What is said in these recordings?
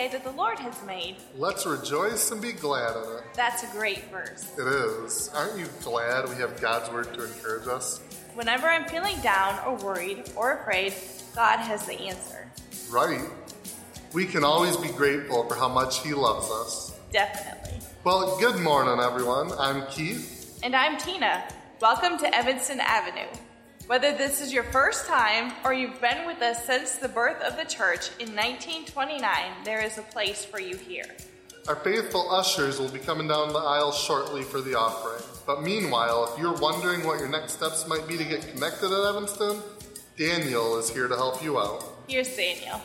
that the Lord has made. Let's rejoice and be glad in it. That's a great verse. It is. Aren't you glad we have God's word to encourage us? Whenever I'm feeling down or worried or afraid, God has the answer. Right. We can always be grateful for how much He loves us. Definitely. Well, good morning, everyone. I'm Keith. And I'm Tina. Welcome to Evanston Avenue. Whether this is your first time or you've been with us since the birth of the church in 1929, there is a place for you here. Our faithful ushers will be coming down the aisle shortly for the offering. But meanwhile, if you're wondering what your next steps might be to get connected at Evanston, Daniel is here to help you out. Here's Daniel.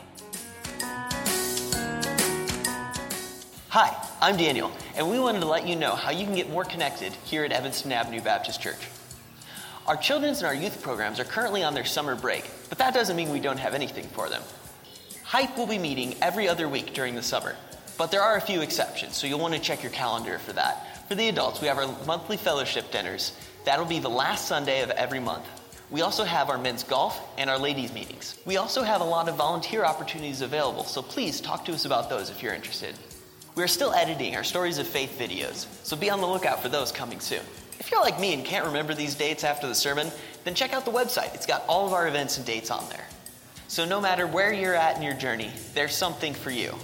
Hi, I'm Daniel, and we wanted to let you know how you can get more connected here at Evanston Avenue Baptist Church. Our children's and our youth programs are currently on their summer break, but that doesn't mean we don't have anything for them. Hype will be meeting every other week during the summer, but there are a few exceptions, so you'll want to check your calendar for that. For the adults, we have our monthly fellowship dinners. That'll be the last Sunday of every month. We also have our men's golf and our ladies' meetings. We also have a lot of volunteer opportunities available, so please talk to us about those if you're interested. We are still editing our Stories of Faith videos, so be on the lookout for those coming soon. If you're like me and can't remember these dates after the sermon, then check out the website. It's got all of our events and dates on there. So no matter where you're at in your journey, there's something for you.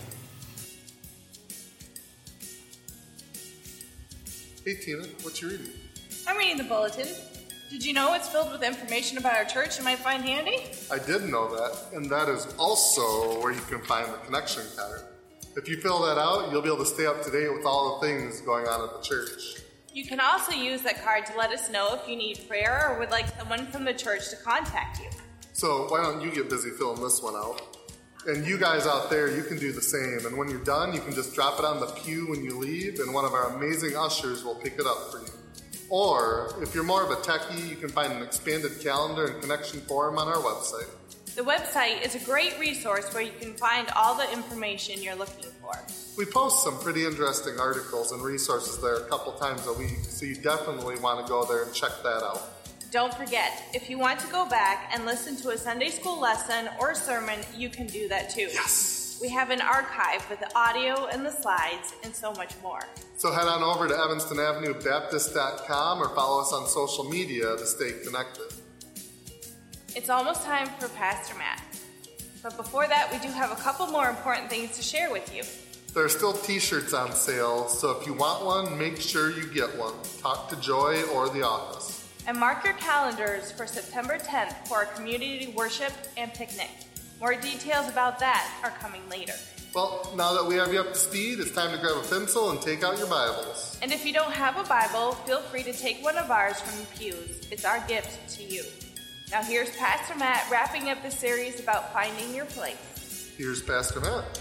Hey, Tina, what you reading? I'm reading the bulletin. Did you know it's filled with information about our church you might find handy? I did know that, and that is also where you can find the connection card. If you fill that out, you'll be able to stay up to date with all the things going on at the church. You can also use that card to let us know if you need prayer or would like someone from the church to contact you. So why don't you get busy filling this one out? And you guys out there, you can do the same. And when you're done, you can just drop it on the pew when you leave, and one of our amazing ushers will pick it up for you. Or, if you're more of a techie, you can find an expanded calendar and connection form on our website. The website is a great resource where you can find all the information you're looking for. We post some pretty interesting articles and resources there a couple times a week, so you definitely want to go there and check that out. Don't forget, if you want to go back and listen to a Sunday school lesson or sermon, you can do that too. Yes! We have an archive with the audio and the slides and so much more. So head on over to EvanstonAvenueBaptist.com or follow us on social media to stay connected. It's almost time for Pastor Matt. But before that, we do have a couple more important things to share with you. There are still t-shirts on sale, so if you want one, make sure you get one. Talk to Joy or the office. And mark your calendars for September 10th for our community worship and picnic. More details about that are coming later. Well, now that we have you up to speed, it's time to grab a pencil and take out your Bibles. And if you don't have a Bible, feel free to take one of ours from the pews. It's our gift to you. Now here's Pastor Matt wrapping up the series about finding your place. Here's Pastor Matt.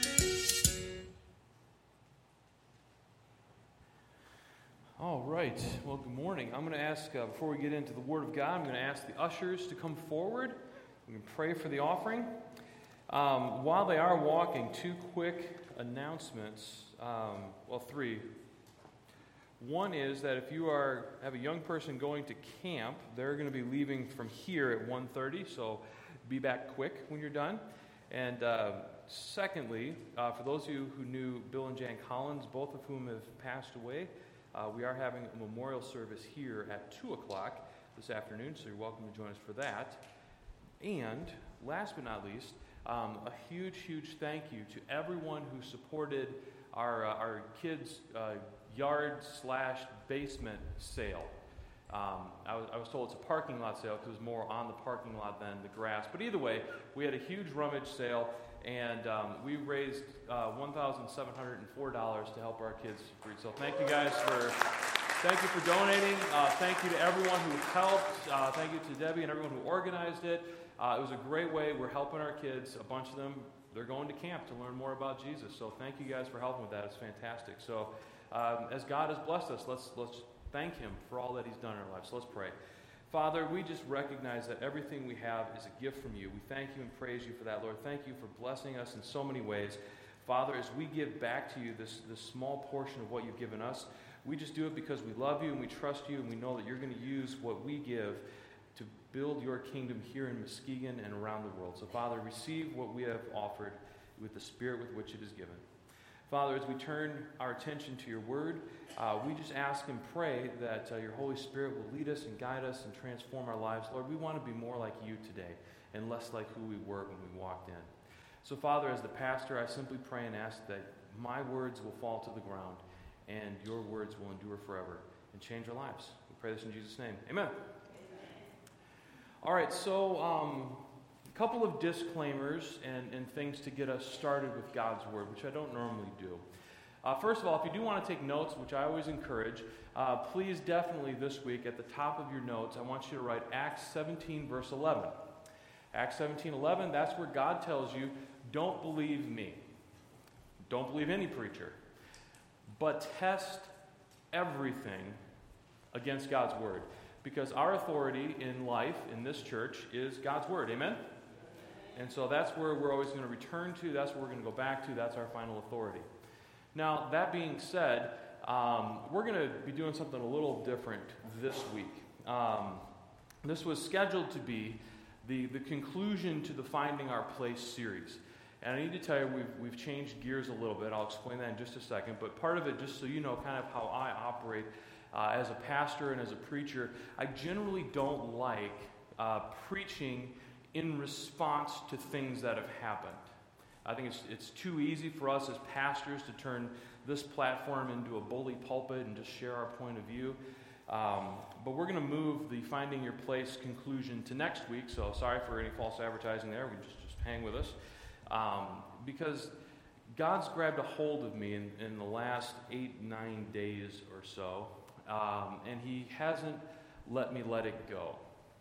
All right. Well, good morning. I'm going to ask, before we get into the Word of God, I'm going to ask the ushers to come forward. We can pray for the offering. While they are walking, two quick announcements. Three. One is that if you have a young person going to camp, they're going to be leaving from here at 1:30, so be back quick when you're done. And secondly, for those of you who knew Bill and Jan Collins, both of whom have passed away, we are having a memorial service here at 2 o'clock this afternoon, so you're welcome to join us for that. And last but not least, a huge, huge thank you to everyone who supported our kids' yard/basement sale. I was told it's a parking lot sale because it was more on the parking lot than the grass. But either way, we had a huge rummage sale, and we raised $1,704 to help our kids read. So thank you guys thank you for donating. Thank you to everyone who helped. Thank you to Debbie and everyone who organized it. It was a great way. We're helping our kids. A bunch of them, they're going to camp to learn more about Jesus. So thank you guys for helping with that. It's fantastic. So as God has blessed us, let's thank Him for all that He's done in our lives. So let's pray. Father, we just recognize that everything we have is a gift from you. We thank you and praise you for that, Lord. Thank you for blessing us in so many ways. Father, as we give back to you this small portion of what you've given us, we just do it because we love you and we trust you and we know that you're going to use what we give to build your kingdom here in Muskegon and around the world. So, Father, receive what we have offered. with the spirit with which it is given. Father, as we turn our attention to your word, we just ask and pray that your Holy Spirit will lead us and guide us and transform our lives. Lord, we want to be more like you today and less like who we were when we walked in. So, Father, as the pastor, I simply pray and ask that my words will fall to the ground and your words will endure forever and change our lives. We pray this in Jesus' name. Amen. All right, so a couple of disclaimers and things to get us started with God's Word, which I don't normally do. First of all, if you do want to take notes, which I always encourage, please definitely this week at the top of your notes, I want you to write Acts 17, verse 11. Acts 17:11, that's where God tells you, don't believe me. Don't believe any preacher. But test everything against God's Word. Because our authority in life, in this church, is God's Word. Amen? And so that's where we're always going to return to. That's where we're going to go back to. That's our final authority. Now, that being said, we're going to be doing something a little different this week. This was scheduled to be the conclusion to the Finding Our Place series. And I need to tell you, we've changed gears a little bit. I'll explain that in just a second. But part of it, just so you know kind of how I operate as a pastor and as a preacher, I generally don't like preaching in response to things that have happened. I think it's too easy for us as pastors to turn this platform into a bully pulpit and just share our point of view. But we're going to move the Finding Your Place conclusion to next week, so sorry for any false advertising there. We just hang with us. Because God's grabbed a hold of me in the last 8-9 days or so, and He hasn't let me let it go.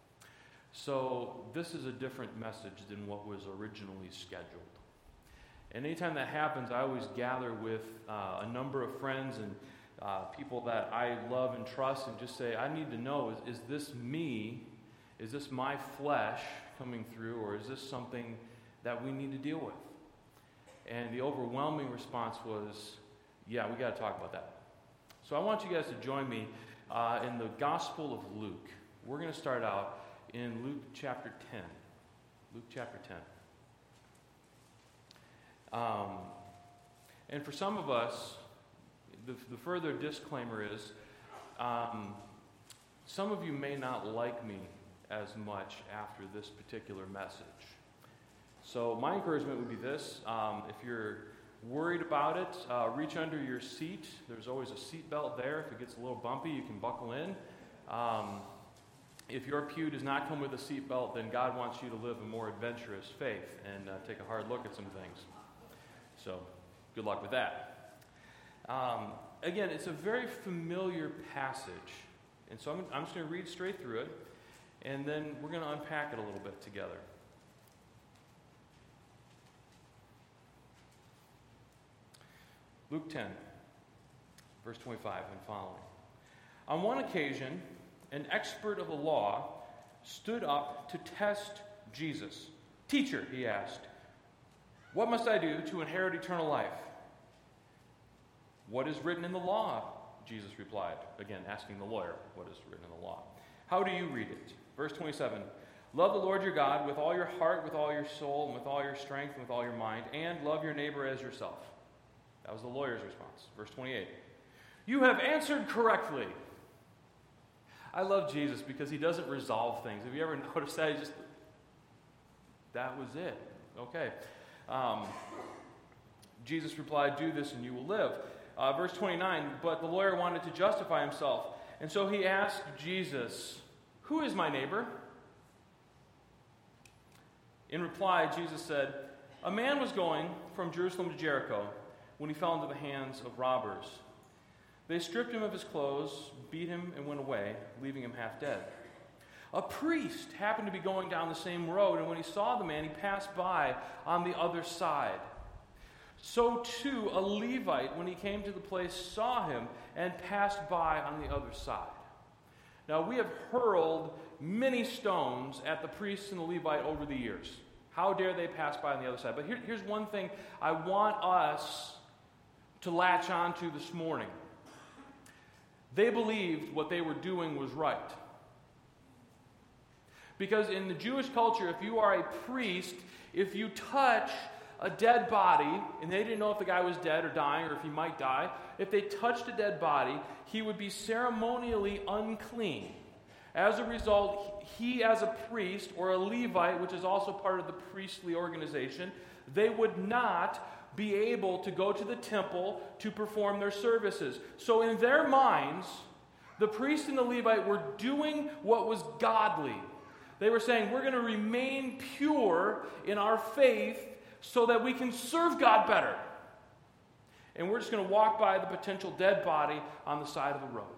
So this is a different message than what was originally scheduled. And anytime that happens, I always gather with a number of friends and people that I love and trust and just say, I need to know, is this me? Is this my flesh coming through, or is this something that we need to deal with? And the overwhelming response was, yeah, we got to talk about that. So I want you guys to join me in the Gospel of Luke. We're going to start out in Luke chapter 10. Luke chapter 10. And for some of us, the further disclaimer is, some of you may not like me as much after this particular message. So my encouragement would be this. If you're worried about it, reach under your seat. There's always a seat belt there. If it gets a little bumpy, you can buckle in. If your pew does not come with a seat belt, then God wants you to live a more adventurous faith and take a hard look at some things. So good luck with that. Again, it's a very familiar passage. And so I'm just going to read straight through it, and then we're going to unpack it a little bit together. Luke 10, verse 25 and following. On one occasion, an expert of the law stood up to test Jesus. Teacher, he asked, what must I do to inherit eternal life? What is written in the law? Jesus replied, again asking the lawyer what is written in the law. How do you read it? Verse 27, love the Lord your God with all your heart, with all your soul, and with all your strength, and with all your mind, and love your neighbor as yourself. That was the lawyer's response. Verse 28, you have answered correctly. I love Jesus because he doesn't resolve things. Have you ever noticed that? That was it. Okay. Jesus replied, do this and you will live. Verse 29, but the lawyer wanted to justify himself. And so he asked Jesus, who is my neighbor? In reply, Jesus said, a man was going from Jerusalem to Jericho when he fell into the hands of robbers. They stripped him of his clothes, beat him, and went away, leaving him half dead. A priest happened to be going down the same road, and when he saw the man, he passed by on the other side. So too, a Levite, when he came to the place, saw him and passed by on the other side. Now, we have hurled many stones at the priest and the Levite over the years. How dare they pass by on the other side? But here's one thing I want us to latch on to this morning. They believed what they were doing was right. Because in the Jewish culture, if you are a priest, if you touch a dead body, and they didn't know if the guy was dead or dying or if he might die, if they touched a dead body, he would be ceremonially unclean. As a result, he as a priest or a Levite, which is also part of the priestly organization, they would not be able to go to the temple to perform their services. So in their minds, the priest and the Levite were doing what was godly. They were saying, we're going to remain pure in our faith so that we can serve God better. And we're just going to walk by the potential dead body on the side of the road.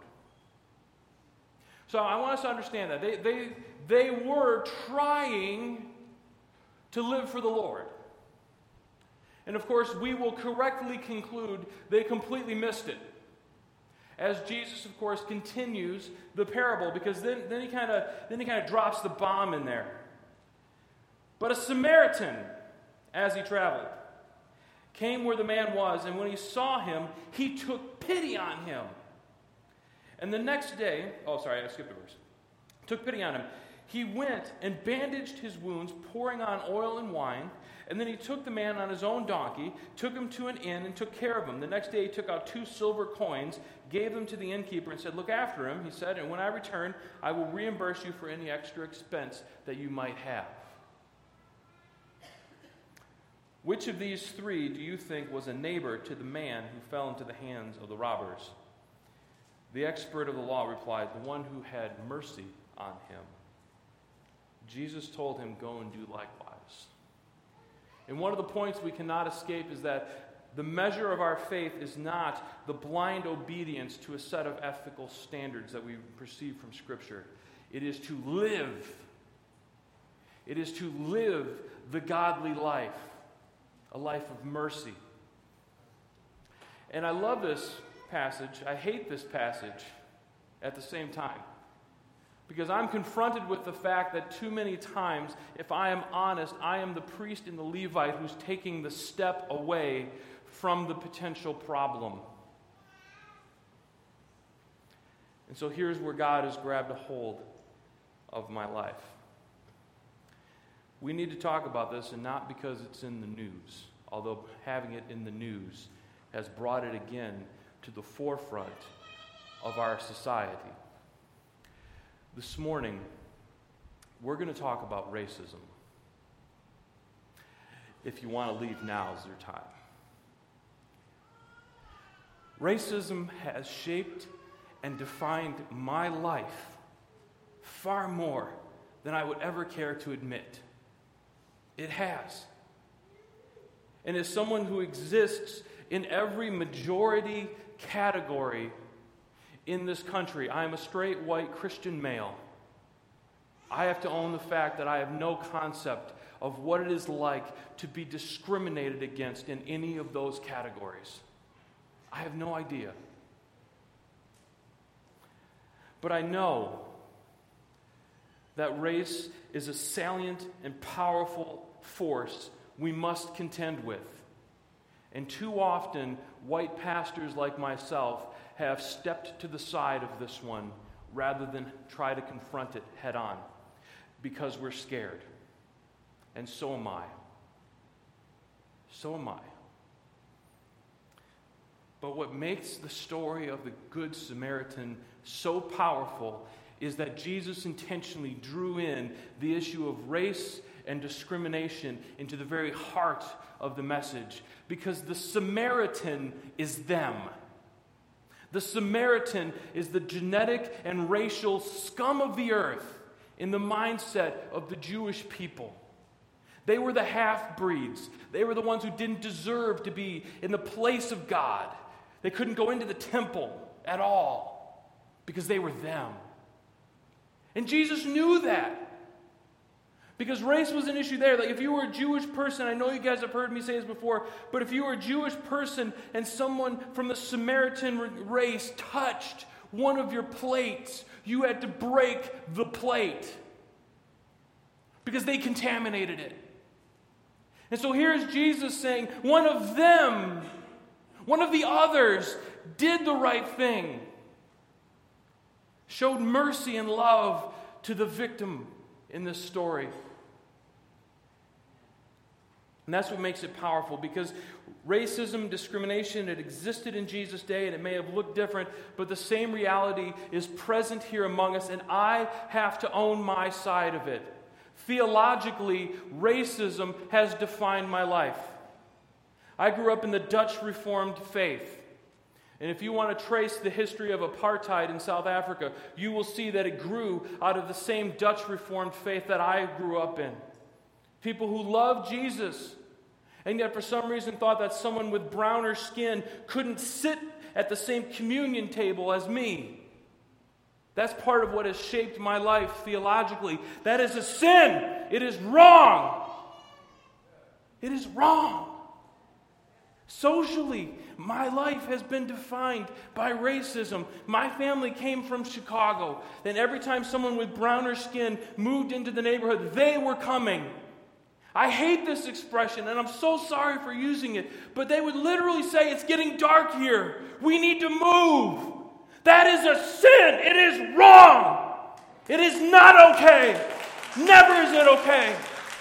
So I want us to understand that. They were trying to live for the Lord. And of course, we will correctly conclude they completely missed it. As Jesus, of course, continues the parable, because then he kind of drops the bomb in there. But a Samaritan, as he traveled, came where the man was, and when he saw him, he took pity on him. And the next day, I skipped a verse. Took pity on him. He went and bandaged his wounds, pouring on oil and wine. And then he took the man on his own donkey, took him to an inn, and took care of him. The next day he took out 2 silver coins, gave them to the innkeeper, and said, "Look after him," he said, "and when I return, I will reimburse you for any extra expense that you might have." Which of these 3 do you think was a neighbor to the man who fell into the hands of the robbers? The expert of the law replied, "The one who had mercy on him." Jesus told him, "Go and do likewise." And one of the points we cannot escape is that the measure of our faith is not the blind obedience to a set of ethical standards that we perceive from Scripture. It is to live. It is to live the godly life, a life of mercy. And I love this passage. I hate this passage at the same time. Because I'm confronted with the fact that too many times, if I am honest, I am the priest and the Levite who's taking the step away from the potential problem. And so here's where God has grabbed a hold of my life. We need to talk about this, and not because it's in the news, although having it in the news has brought it again to the forefront of our society. This morning, we're going to talk about racism. If you want to leave, now is your time. Racism has shaped and defined my life far more than I would ever care to admit. It has. And as someone who exists in every majority category in this country, I am a straight white Christian male. I have to own the fact that I have no concept of what it is like to be discriminated against in any of those categories. I have no idea. But I know that race is a salient and powerful force we must contend with. And too often, white pastors like myself have stepped to the side of this one rather than try to confront it head on, because we're scared. And so am I. So am I. But what makes the story of the Good Samaritan so powerful is that Jesus intentionally drew in the issue of race and discrimination into the very heart of the message, because the Samaritan is them. The Samaritan is the genetic and racial scum of the earth in the mindset of the Jewish people. They were the half-breeds. They were the ones who didn't deserve to be in the place of God. They couldn't go into the temple at all because they were them. And Jesus knew that. Because race was an issue there. Like if you were a Jewish person, I know you guys have heard me say this before, but if you were a Jewish person and someone from the Samaritan race touched one of your plates, you had to break the plate because they contaminated it. And so here's Jesus saying, one of them, one of the others, did the right thing, showed mercy and love to the victim in this story. And that's what makes it powerful, because racism, discrimination, it existed in Jesus' day, and it may have looked different, but the same reality is present here among us, and I have to own my side of it. Theologically, racism has defined my life. I grew up in the Dutch Reformed faith. And if you want to trace the history of apartheid in South Africa, you will see that it grew out of the same Dutch Reformed faith that I grew up in. People who loved Jesus, and yet for some reason thought that someone with browner skin couldn't sit at the same communion table as me. That's part of what has shaped my life theologically. That is a sin. It is wrong. It is wrong. Socially, my life has been defined by racism. My family came from Chicago, and every time someone with browner skin moved into the neighborhood, they were coming. I hate this expression, and I'm so sorry for using it, but they would literally say, "It's getting dark here. We need to move." That is a sin. It is wrong. It is not okay. Never is it okay.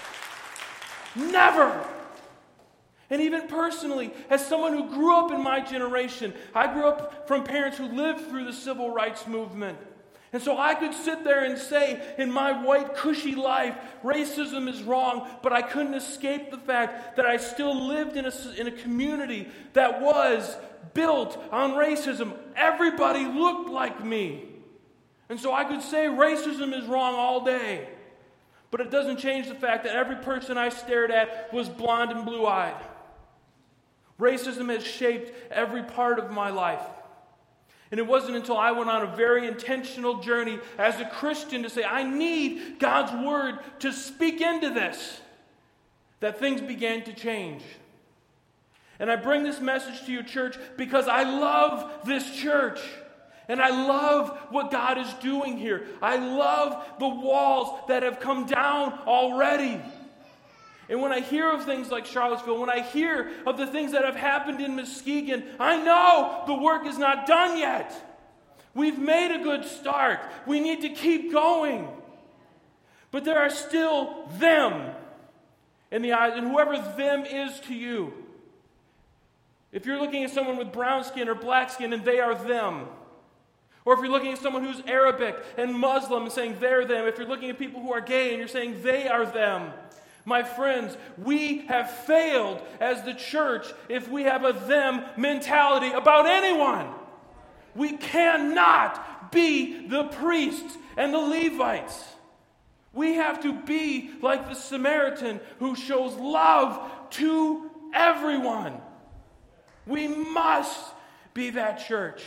Never. And even personally, as someone who grew up in my generation, I grew up from parents who lived through the civil rights movement. And so I could sit there and say, in my white, cushy life, racism is wrong, but I couldn't escape the fact that I still lived in a community that was built on racism. Everybody looked like me. And so I could say racism is wrong all day. But it doesn't change the fact that every person I stared at was blonde and blue-eyed. Racism has shaped every part of my life. And it wasn't until I went on a very intentional journey as a Christian to say, I need God's word to speak into this, that things began to change. And I bring this message to you, church, because I love this church. And I love what God is doing here. I love the walls that have come down already. And when I hear of things like Charlottesville, when I hear of the things that have happened in Muskegon, I know the work is not done yet. We've made a good start. We need to keep going. But there are still them in the eyes, and whoever them is to you. If you're looking at someone with brown skin or black skin and they are them, or if you're looking at someone who's Arabic and Muslim and saying they're them, if you're looking at people who are gay and you're saying they are them, my friends, we have failed as the church if we have a them mentality about anyone. We cannot be the priests and the Levites. We have to be like the Samaritan who shows love to everyone. We must be that church.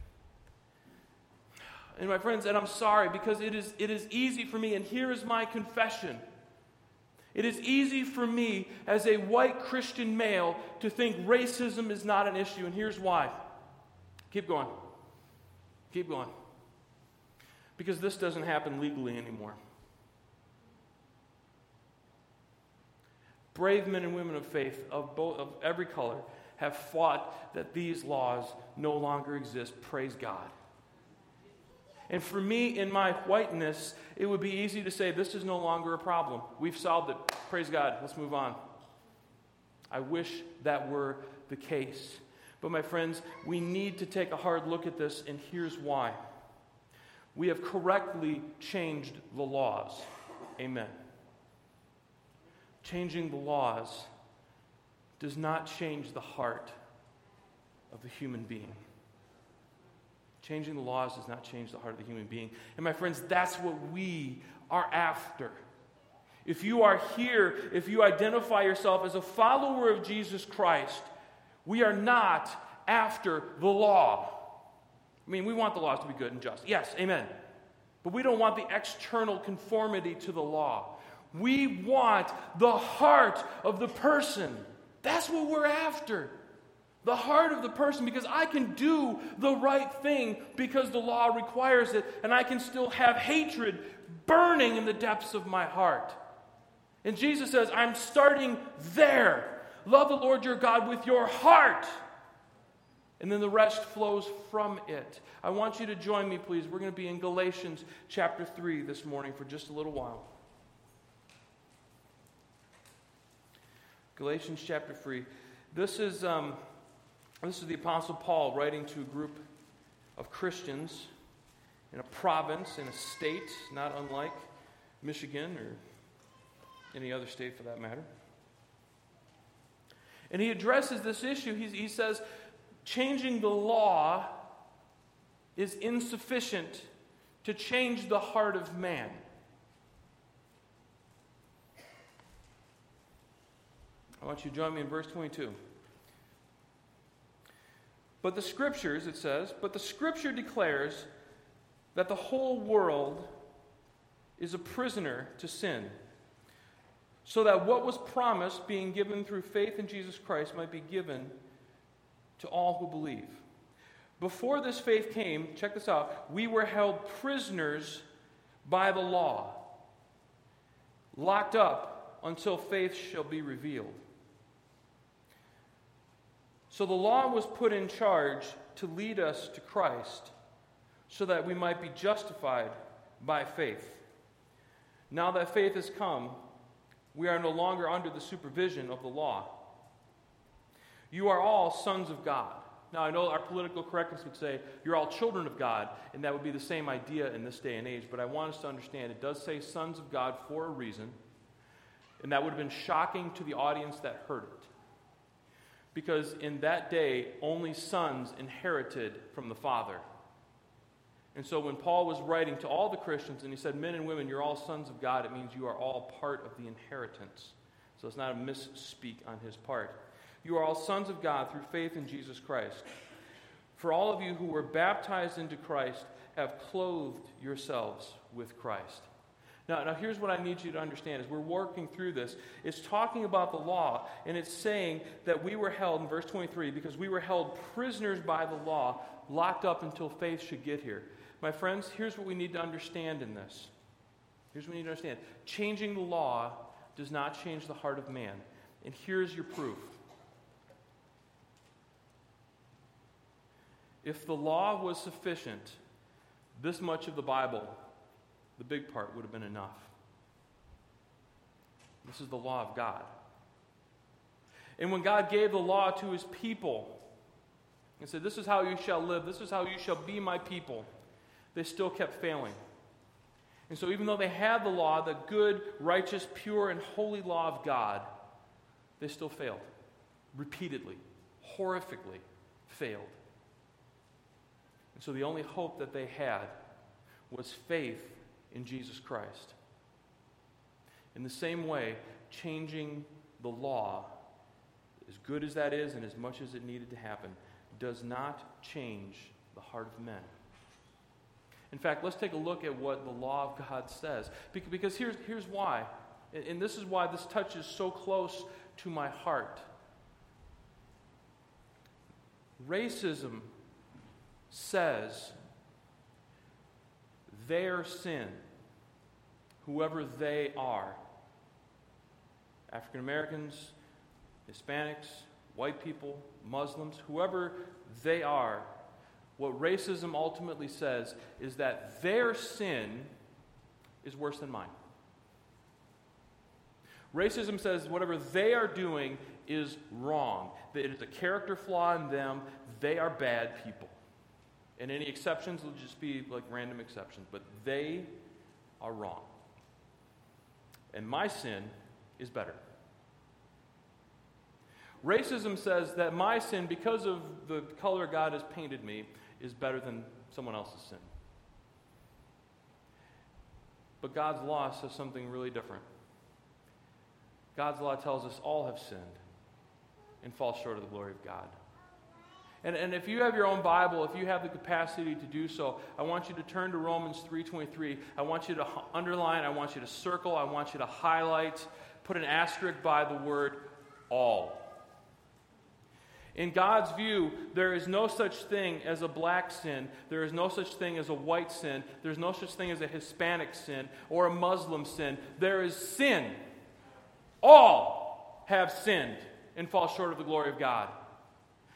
And my friends, and I'm sorry because it is easy for me, and here is my confession. It is easy for me as a white Christian male to think racism is not an issue, and here's why. Keep going. Keep going. Because this doesn't happen legally anymore. Brave men and women of faith of every color have fought that these laws no longer exist. Praise God. And for me, in my whiteness, it would be easy to say, this is no longer a problem. We've solved it. Praise God. Let's move on. I wish that were the case. But my friends, we need to take a hard look at this, and here's why. We have correctly changed the laws. Amen. Changing the laws does not change the heart of the human being. Changing the laws does not change the heart of the human being. And my friends, that's what we are after. If you are here, if you identify yourself as a follower of Jesus Christ, we are not after the law. I mean, we want the laws to be good and just. Yes, amen. But we don't want the external conformity to the law. We want the heart of the person. That's what we're after. The heart of the person, because I can do the right thing because the law requires it, and I can still have hatred burning in the depths of my heart. And Jesus says, I'm starting there. Love the Lord your God with your heart. And then the rest flows from it. I want you to join me, please. We're going to be in Galatians chapter 3 this morning for just a little while. Galatians chapter 3. This is the Apostle Paul writing to a group of Christians in a province, in a state, not unlike Michigan or any other state for that matter. And he addresses this issue. He says, changing the law is insufficient to change the heart of man. I want you to join me in verse 22. But the Scriptures, it says, but the Scripture declares that the whole world is a prisoner to sin, so that what was promised, being given through faith in Jesus Christ, might be given to all who believe. Before this faith came, check this out, we were held prisoners by the law, locked up until faith shall be revealed. So the law was put in charge to lead us to Christ, so that we might be justified by faith. Now that faith has come, we are no longer under the supervision of the law. You are all sons of God. Now, I know our political correctness would say you're all children of God, and that would be the same idea in this day and age, but I want us to understand it does say sons of God for a reason, and that would have been shocking to the audience that heard it. Because in that day, only sons inherited from the Father. And so when Paul was writing to all the Christians, and he said, men and women, you're all sons of God, it means you are all part of the inheritance. So it's not a misspeak on his part. You are all sons of God through faith in Jesus Christ. For all of you who were baptized into Christ have clothed yourselves with Christ. Now here's what I need you to understand as we're working through this. It's talking about the law, and it's saying that we were held, in verse 23, because we were held prisoners by the law, locked up until faith should get here. My friends, here's what we need to understand in this. Here's what we need to understand. Changing the law does not change the heart of man. And here's your proof. If the law was sufficient, this much of the Bible, the big part, would have been enough. This is the law of God. And when God gave the law to his people and said, this is how you shall live, this is how you shall be my people, they still kept failing. And so even though they had the law, the good, righteous, pure, and holy law of God, they still failed. Repeatedly, horrifically failed. And so the only hope that they had was faith in Jesus Christ. In the same way, changing the law, as good as that is and as much as it needed to happen, does not change the heart of men. In fact, let's take a look at what the law of God says. Because here's why. And this is why this touches so close to my heart. Racism says their sin, whoever they are, African Americans, Hispanics, white people, Muslims, whoever they are, what racism ultimately says is that their sin is worse than mine. Racism says whatever they are doing is wrong, that it is a character flaw in them, they are bad people. And any exceptions will just be like random exceptions, but they are wrong. And my sin is better. Racism says that my sin, because of the color God has painted me, is better than someone else's sin. But God's law says something really different. God's law tells us all have sinned and fall short of the glory of God. And if you have your own Bible, if you have the capacity to do so, I want you to turn to Romans 3:23. I want you to underline, I want you to circle, I want you to highlight, put an asterisk by the word all. In God's view, there is no such thing as a black sin. There is no such thing as a white sin. There's no such thing as a Hispanic sin or a Muslim sin. There is sin. All have sinned and fall short of the glory of God.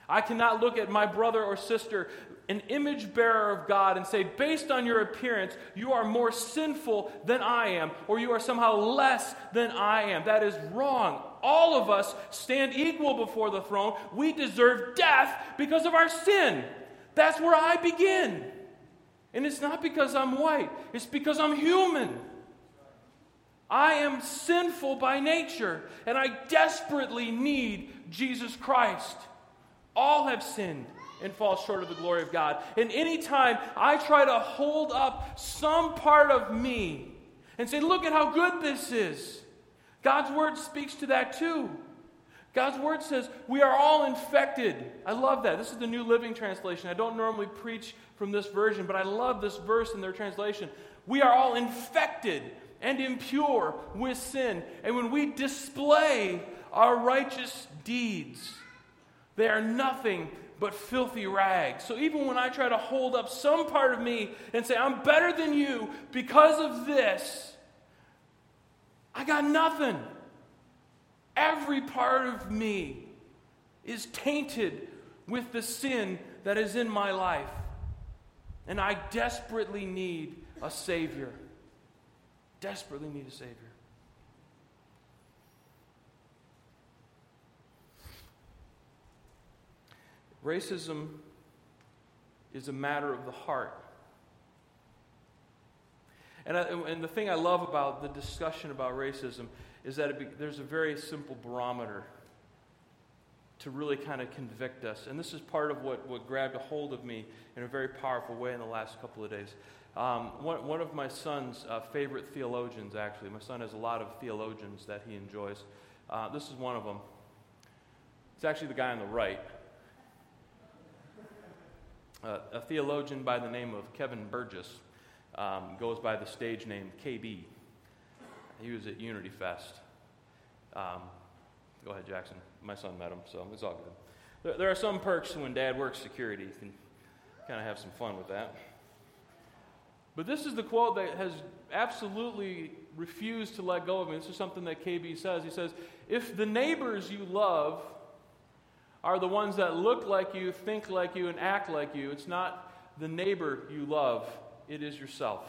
I cannot look at my brother or sister, an image bearer of God, and say, based on your appearance, you are more sinful than I am, or you are somehow less than I am. That is wrong. All of us stand equal before the throne. We deserve death because of our sin. That's where I begin. And it's not because I'm white. It's because I'm human. I am sinful by nature, and I desperately need Jesus Christ. All have sinned and fall short of the glory of God. And anytime I try to hold up some part of me and say, look at how good this is, God's word speaks to that too. God's word says we are all infected. I love that. This is the New Living Translation. I don't normally preach from this version, but I love this verse in their translation. We are all infected and impure with sin. And when we display our righteous deeds, they are nothing but filthy rags. So even when I try to hold up some part of me and say, I'm better than you because of this, I got nothing. Every part of me is tainted with the sin that is in my life. And I desperately need a Savior. Desperately need a Savior. Racism is a matter of the heart. And the thing I love about the discussion about racism is that there's a very simple barometer to really kind of convict us. And this is part of what grabbed a hold of me in a very powerful way in the last couple of days. One of my son's favorite theologians, actually. My son has a lot of theologians that he enjoys. This is one of them. It's actually the guy on the right. A theologian by the name of Kevin Burgess goes by the stage name KB. He was at Unity Fest. Go ahead, Jackson. My son met him, so it's all good. There are some perks when Dad works security. You can kind of have some fun with that. But this is the quote that has absolutely refused to let go of me. This is something that KB says. He says, if the neighbors you love are the ones that look like you, think like you, and act like you, it's not the neighbor you love, it is yourself.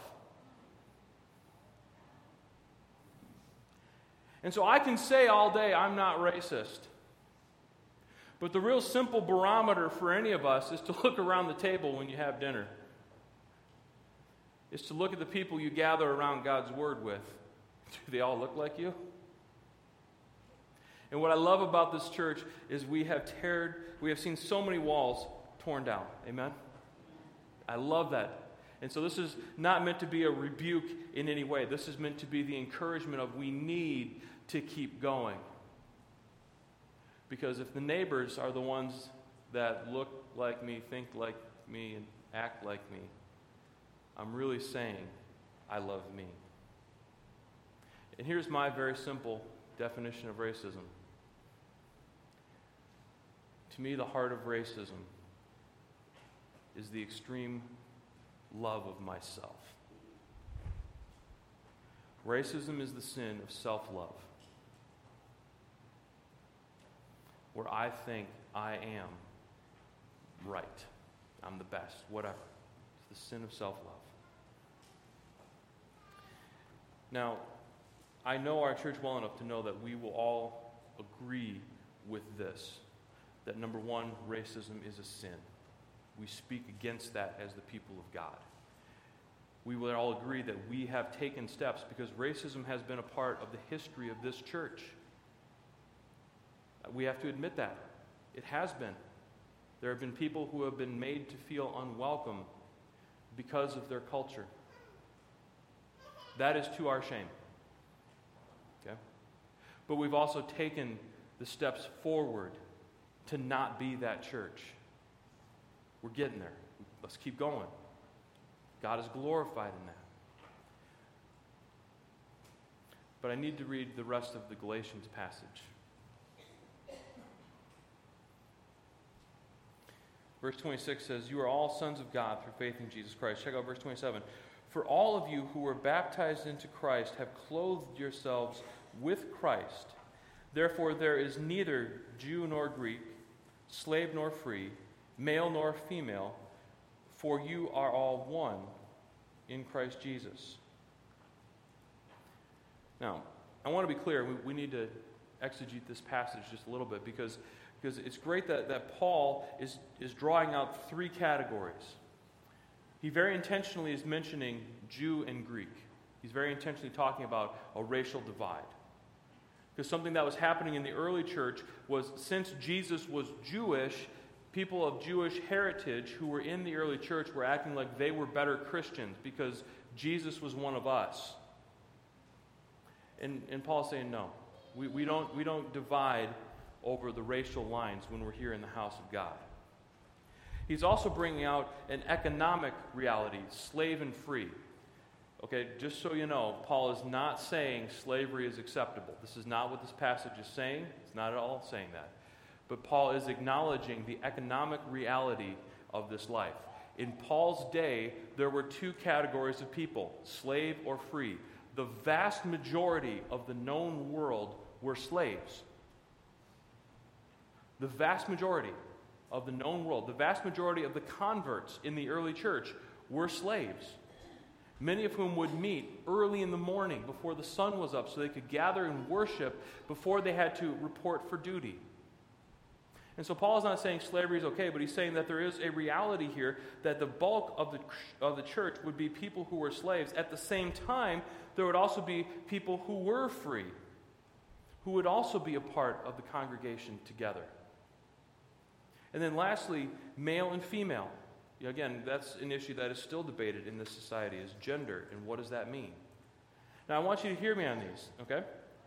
And so I can say all day, I'm not racist. But the real simple barometer for any of us is to look around the table when you have dinner. Is to look at the people you gather around God's Word with. Do they all look like you? And what I love about this church is we have seen so many walls torn down. Amen? I love that. And so this is not meant to be a rebuke in any way. This is meant to be the encouragement of we need to keep going. Because if the neighbors are the ones that look like me, think like me, and act like me, I'm really saying I love me. And here's my very simple definition of racism. To me, the heart of racism is the extreme love of myself. Racism is the sin of self-love, where I think I am right, I'm the best, whatever. It's the sin of self-love. Now, I know our church well enough to know that we will all agree with this, that number one, racism is a sin. We speak against that as the people of God. We will all agree that we have taken steps because racism has been a part of the history of this church. We have to admit that. It has been. There have been people who have been made to feel unwelcome because of their culture. That is to our shame. Okay? But we've also taken the steps forward to not be that church. We're getting there. Let's keep going. God is glorified in that. But I need to read the rest of the Galatians passage. Verse 26 says, you are all sons of God through faith in Jesus Christ. Check out verse 27. For all of you who were baptized into Christ have clothed yourselves with Christ. Therefore there is neither Jew nor Greek, slave nor free, male nor female, for you are all one in Christ Jesus. Now, I want to be clear, we need to exegete this passage just a little bit because it's great that Paul is drawing out three categories. He very intentionally is mentioning Jew and Greek. He's very intentionally talking about a racial divide. Because something that was happening in the early church was, since Jesus was Jewish, people of Jewish heritage who were in the early church were acting like they were better Christians because Jesus was one of us. And Paul's saying, no, we don't divide over the racial lines when we're here in the house of God. He's also bringing out an economic reality, slave and free. Okay, just so you know, Paul is not saying slavery is acceptable. This is not what this passage is saying. It's not at all saying that. But Paul is acknowledging the economic reality of this life. In Paul's day, there were two categories of people, slave or free. The vast majority of the known world were slaves. The vast majority of the known world, the vast majority of the converts in the early church were slaves. Many of whom would meet early in the morning before the sun was up so they could gather and worship before they had to report for duty. And so Paul is not saying slavery is okay, but he's saying that there is a reality here that the bulk of the church would be people who were slaves. At the same time, there would also be people who were free, who would also be a part of the congregation together. And then lastly, male and female. Again, that's an issue that is still debated in this society, is gender, and what does that mean? Now, I want you to hear me on these, okay?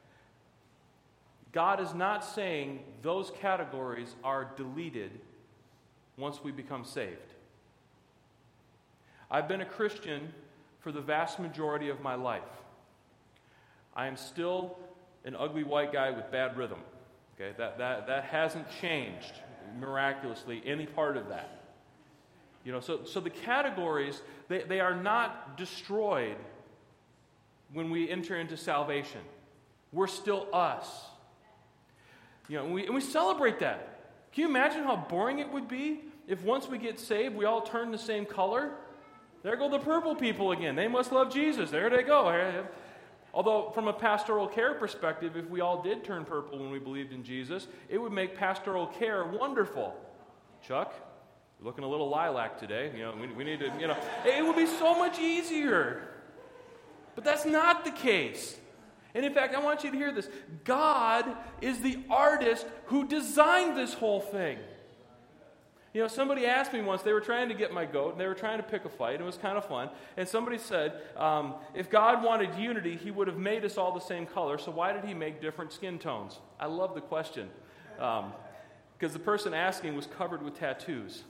God is not saying those categories are deleted once we become saved. I've been a Christian for the vast majority of my life. I am still an ugly white guy with bad rhythm, okay? That hasn't changed miraculously, any part of that. So the categories, they are not destroyed when we enter into salvation. We're still us. And we celebrate that. Can you imagine how boring it would be if once we get saved, we all turn the same color? There go the purple people again. They must love Jesus. There they go. Although, from a pastoral care perspective, if we all did turn purple when we believed in Jesus, it would make pastoral care wonderful. Chuck? Looking a little lilac today. We need to, it would be so much easier. But that's not the case. And in fact, I want you to hear this. God is the artist who designed this whole thing. Somebody asked me once, they were trying to get my goat, and they were trying to pick a fight, and it was kind of fun. And somebody said, if God wanted unity, he would have made us all the same color, so why did he make different skin tones? I love the question. Because the person asking was covered with tattoos.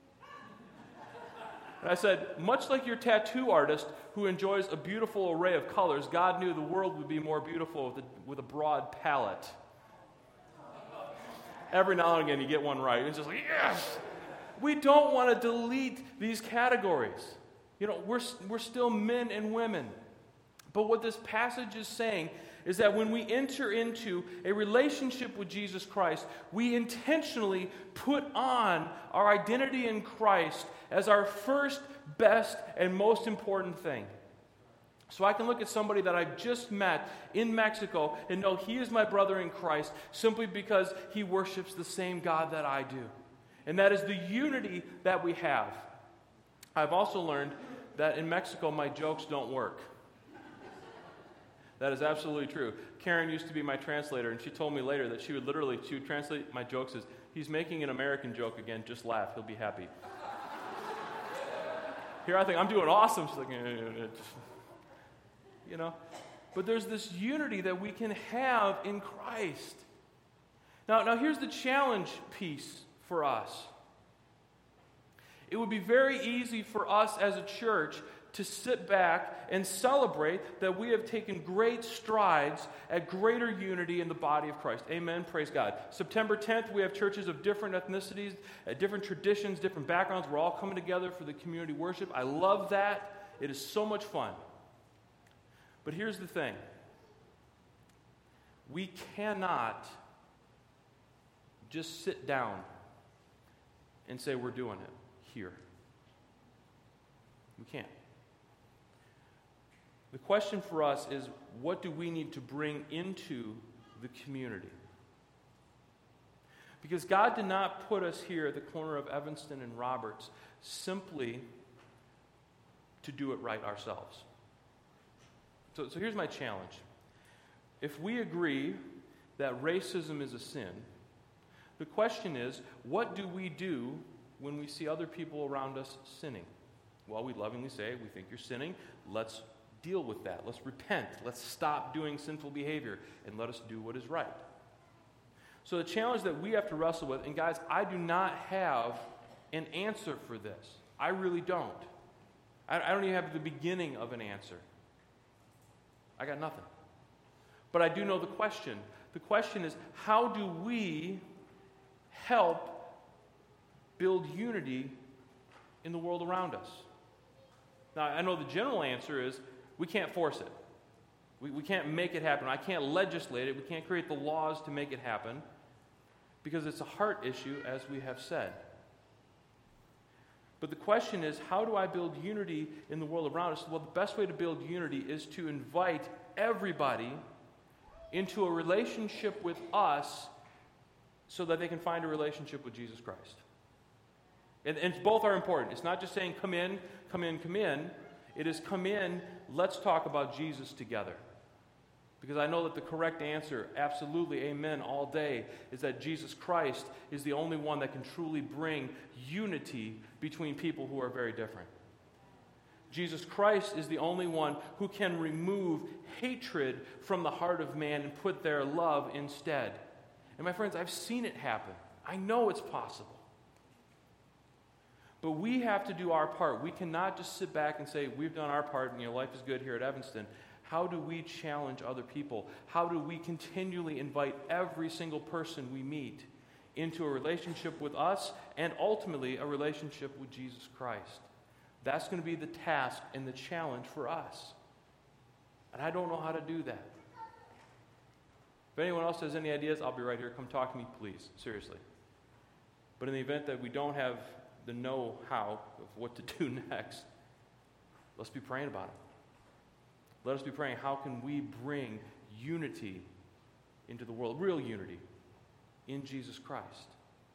And I said, much like your tattoo artist who enjoys a beautiful array of colors, God knew the world would be more beautiful with a broad palette. Every now and again you get one right. It's just like, yes! We don't want to delete these categories. We're still men and women. But what this passage is saying is that when we enter into a relationship with Jesus Christ, we intentionally put on our identity in Christ as our first, best, and most important thing. So I can look at somebody that I've just met in Mexico and know he is my brother in Christ simply because he worships the same God that I do. And that is the unity that we have. I've also learned that in Mexico, my jokes don't work. That is absolutely true. Karen used to be my translator, and she told me later that she would translate my jokes as, he's making an American joke again, just laugh, he'll be happy. Here I think, I'm doing awesome. She's like, But there's this unity that we can have in Christ. Now here's the challenge piece for us. It would be very easy for us as a church to sit back and celebrate that we have taken great strides at greater unity in the body of Christ. Amen. Praise God. September 10th, we have churches of different ethnicities, different traditions, different backgrounds. We're all coming together for the community worship. I love that. It is so much fun. But here's the thing. We cannot just sit down and say we're doing it here. We can't. The question for us is, what do we need to bring into the community? Because God did not put us here at the corner of Evanston and Roberts simply to do it right ourselves. So here's my challenge. If we agree that racism is a sin, the question is, what do we do when we see other people around us sinning? Well, we lovingly say, we think you're sinning. Let's deal with that. Let's repent. Let's stop doing sinful behavior and let us do what is right. So the challenge that we have to wrestle with, and guys, I do not have an answer for this. I really don't. I don't even have the beginning of an answer. I got nothing. But I do know the question. The question is, how do we help build unity in the world around us? Now, I know the general answer is, we can't force it. We can't make it happen. I can't legislate it. We can't create the laws to make it happen because it's a heart issue, as we have said. But the question is, how do I build unity in the world around us? Well, the best way to build unity is to invite everybody into a relationship with us so that they can find a relationship with Jesus Christ. And both are important. It's not just saying, come in, come in, come in. It is, come in, let's talk about Jesus together. Because I know that the correct answer, absolutely, amen, all day, is that Jesus Christ is the only one that can truly bring unity between people who are very different. Jesus Christ is the only one who can remove hatred from the heart of man and put their love instead. And my friends, I've seen it happen. I know it's possible. But we have to do our part. We cannot just sit back and say, we've done our part and life is good here at Evanston. How do we challenge other people? How do we continually invite every single person we meet into a relationship with us and ultimately a relationship with Jesus Christ? That's going to be the task and the challenge for us. And I don't know how to do that. If anyone else has any ideas, I'll be right here. Come talk to me, please. Seriously. But in the event that we don't have the know-how of what to do next, let's be praying about it. Let us be praying, how can we bring unity into the world, real unity, in Jesus Christ?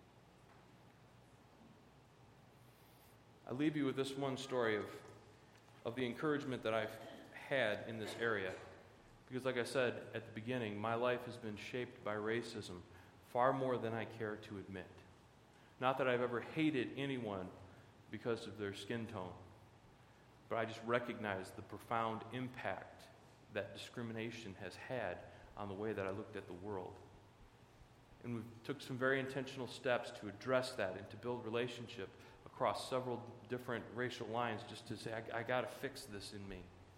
I leave you with this one story of the encouragement that I've had in this area. Because like I said at the beginning, my life has been shaped by racism far more than I care to admit. Not that I've ever hated anyone because of their skin tone, but I just recognize the profound impact that discrimination has had on the way that I looked at the world. And we took some very intentional steps to address that and to build relationship across several different racial lines, just to say, I got to fix this in me.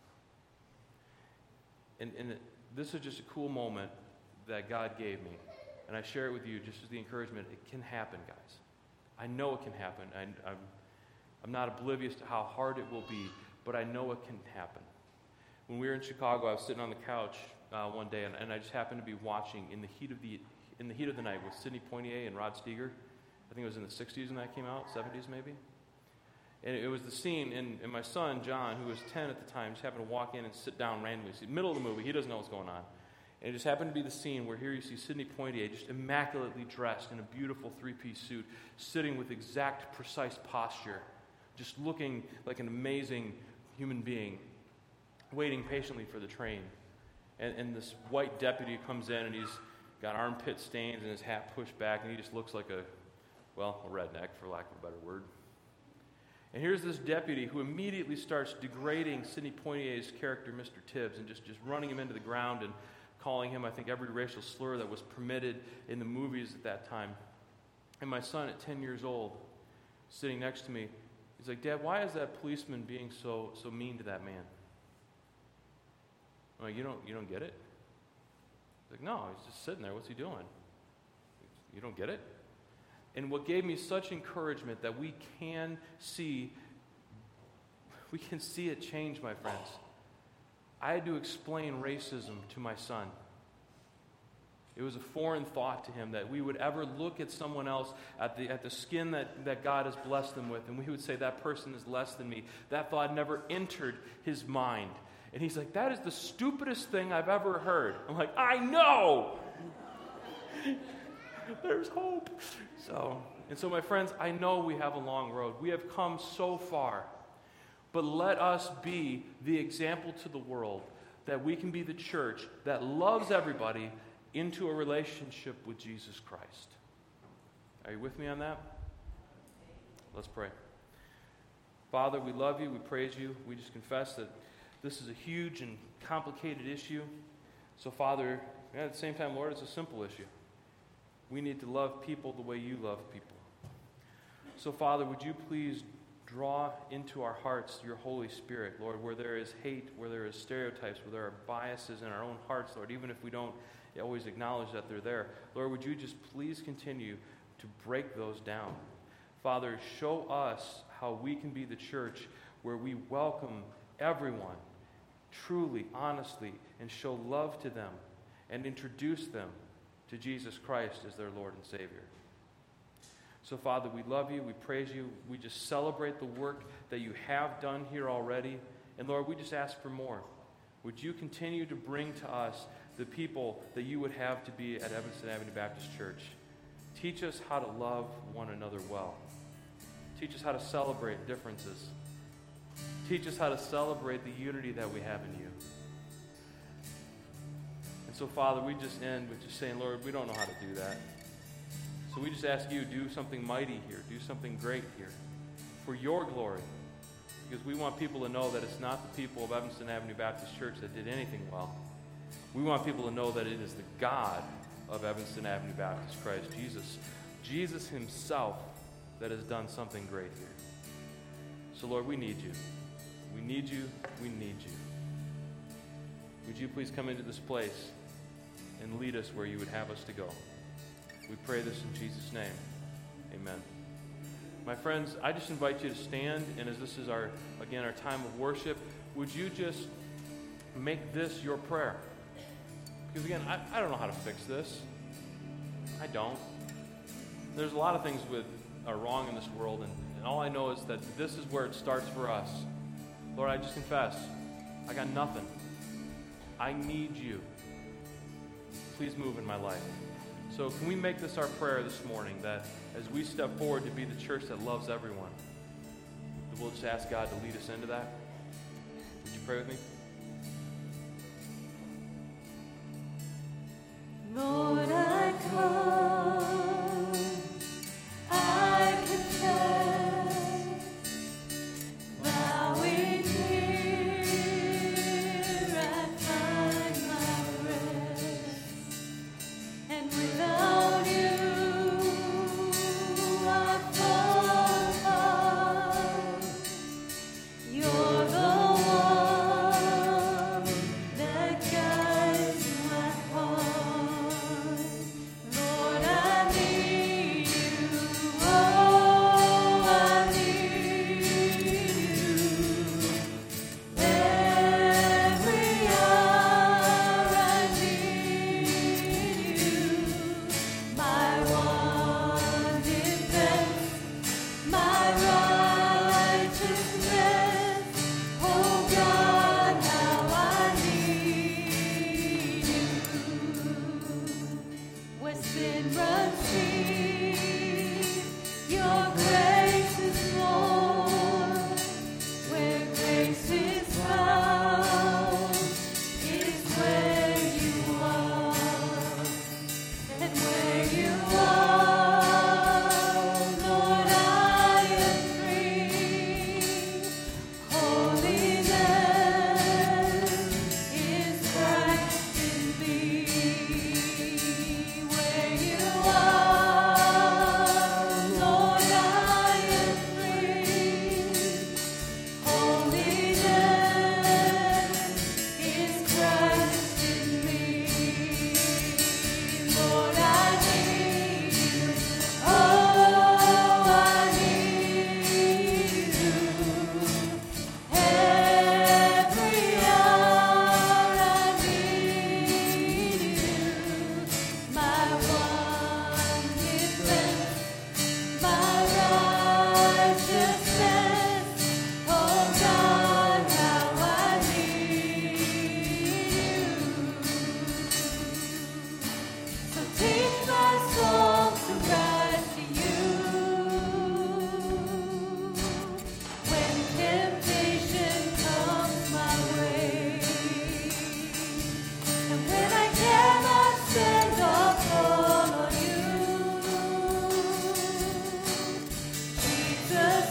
And this is just a cool moment that God gave me. And I share it with you just as the encouragement. It can happen, guys. I know it can happen. I'm not oblivious to how hard it will be, but I know it can happen. When we were in Chicago, I was sitting on the couch one day, and I just happened to be watching in the heat of the night with Sidney Poitier and Rod Steiger. I think it was in the 60s when that came out, 70s maybe. And it was the scene, and my son, John, who was 10 at the time, just happened to walk in and sit down randomly. It's the middle of the movie. He doesn't know what's going on. And it just happened to be the scene where here you see Sidney Poitier just immaculately dressed in a beautiful three-piece suit, sitting with exact, precise posture, just looking like an amazing human being, waiting patiently for the train. And this white deputy comes in, and he's got armpit stains and his hat pushed back, and he just looks like a redneck, for lack of a better word. And here's this deputy who immediately starts degrading Sidney Poitier's character, Mr. Tibbs, and just running him into the ground and calling him, I think, every racial slur that was permitted in the movies at that time. And my son, at 10 years old, sitting next to me, he's like, Dad, why is that policeman being so mean to that man? I'm like, you don't get it? He's like, no, he's just sitting there. What's he doing? You don't get it? And what gave me such encouragement that we can see it change, my friends. I had to explain racism to my son It was a foreign thought to him that we would ever look at someone else, at the skin that God has blessed them with, and we would say, that person is less than me. That thought never entered his mind. And he's like, that is the stupidest thing I've ever heard. I'm like, I know! There's hope. So my friends, I know we have a long road. We have come so far. But let us be the example to the world that we can be the church that loves everybody into a relationship with Jesus Christ. Are you with me on that? Let's pray. Father, we love you. We praise you. We just confess that this is a huge and complicated issue. So, Father, at the same time, Lord, it's a simple issue. We need to love people the way you love people. So, Father, would you please draw into our hearts your Holy Spirit, Lord, where there is hate, where there is stereotypes, where there are biases in our own hearts, Lord, even if we don't always acknowledge that they're there. Lord, would you just please continue to break those down? Father, show us how we can be the church where we welcome everyone truly, honestly, and show love to them and introduce them to Jesus Christ as their Lord and Savior. So, Father, we love you. We praise you. We just celebrate the work that you have done here already. And, Lord, we just ask for more. Would you continue to bring to us the people that you would have to be at Evanston Avenue Baptist Church? Teach us how to love one another well. Teach us how to celebrate differences. Teach us how to celebrate the unity that we have in you. And so, Father, we just end with just saying, Lord, we don't know how to do that. So we just ask you, do something mighty here. Do something great here for your glory. Because we want people to know that it's not the people of Evanston Avenue Baptist Church that did anything well. We want people to know that it is the God of Evanston Avenue Baptist Christ, Jesus himself, that has done something great here. So, Lord, we need you. We need you. We need you. Would you please come into this place and lead us where you would have us to go? We pray this in Jesus' name. Amen. My friends, I just invite you to stand, and as this is our time of worship, would you just make this your prayer? Because again, I don't know how to fix this. I don't. There's a lot of things are wrong in this world, and all I know is that this is where it starts for us. Lord, I just confess, I got nothing. I need you. Please move in my life. So can we make this our prayer this morning, that as we step forward to be the church that loves everyone, that we'll just ask God to lead us into that? Would you pray with me? Lord, I come, I confess, bowing here I find my rest, and without you I fall apart. You're the one that guides my heart.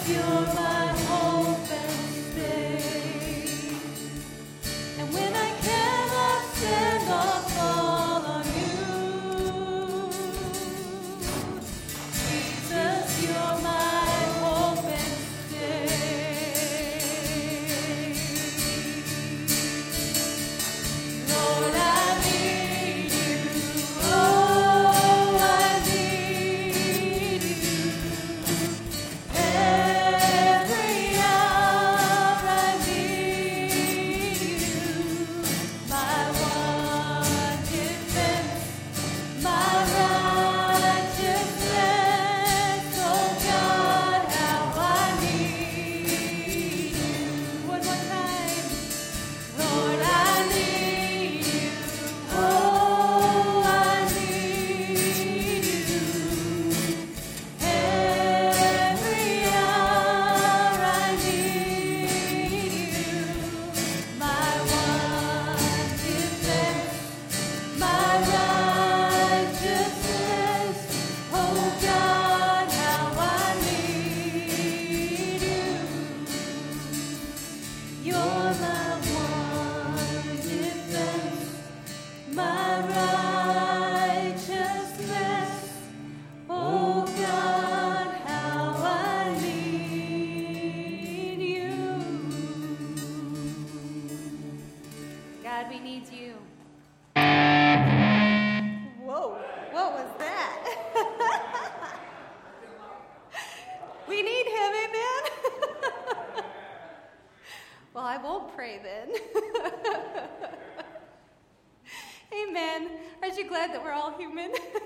glad that we're all human.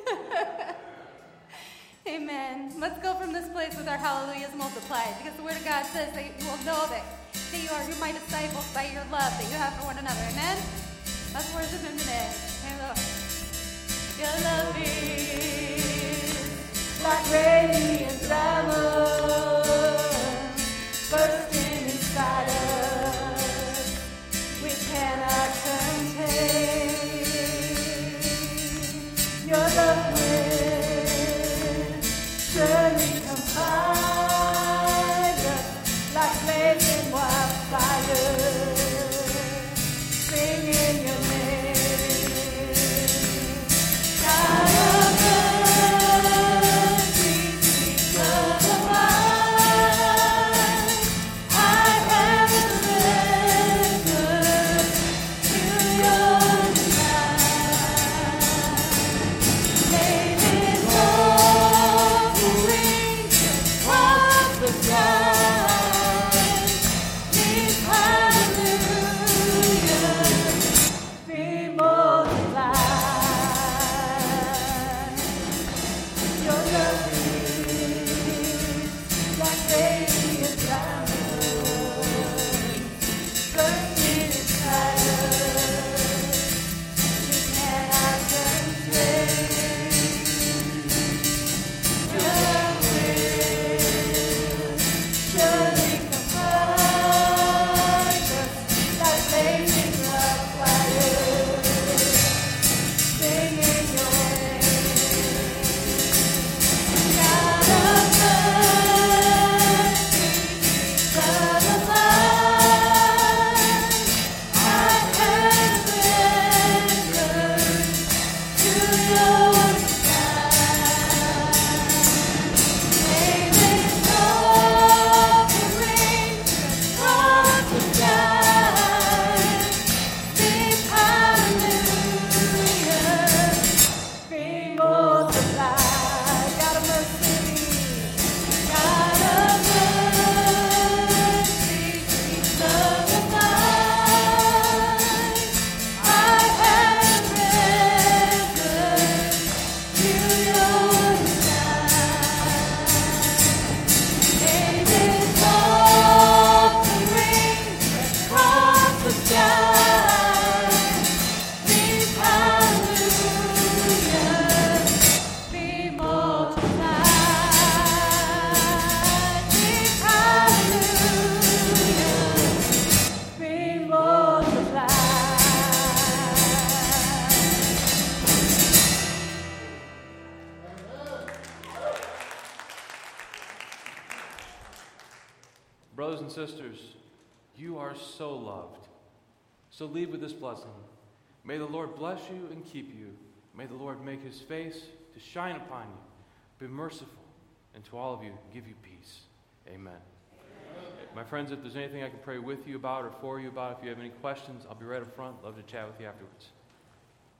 Amen. Let's go from this place with our hallelujahs multiplied, because the Word of God says that you will know that you are my disciples by your love that you have for one another. Amen? Let's worship Him today. Your love is like radiant diamond bursting inside us. We cannot contain. Your love will surely combine us like blazing wildfire, singing your name. God of mercy, sweet love of Brothers and sisters, you are so loved. So leave with this blessing. May the Lord bless you and keep you. May the Lord make his face to shine upon you, be merciful, and to all of you give you peace. Amen. My friends, if there's anything I can pray with you about or for you about, if you have any questions, I'll be right up front. Love to chat with you afterwards.